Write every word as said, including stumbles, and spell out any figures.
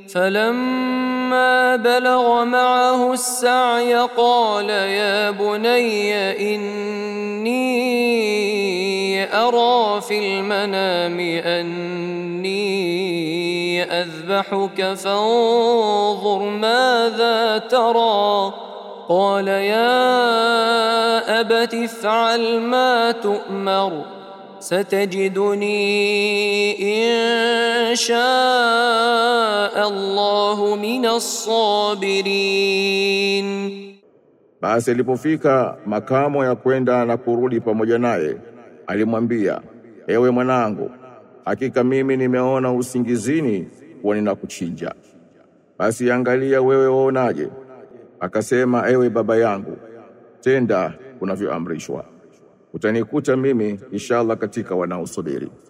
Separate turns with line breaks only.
فلما بلغ معه السعي قال يا بني إني أرى في المنام أني أذبحك فانظر ماذا ترى قال يا أبت افعل ما تؤمر ستجدني إن شاء الله من الصابرين.
Basi alipofika makamo ya kwenda na kurudi pamoja naye, alimwambia, ewe mwanangu, hakika mimi nimeona usingizini kuwa ninakuchinja. Basi angalia wewe waonaje? Akasema, ewe baba yangu, tenda unavyoamrishwa. Utanikuta mimi inshallah katika wanaosubiri.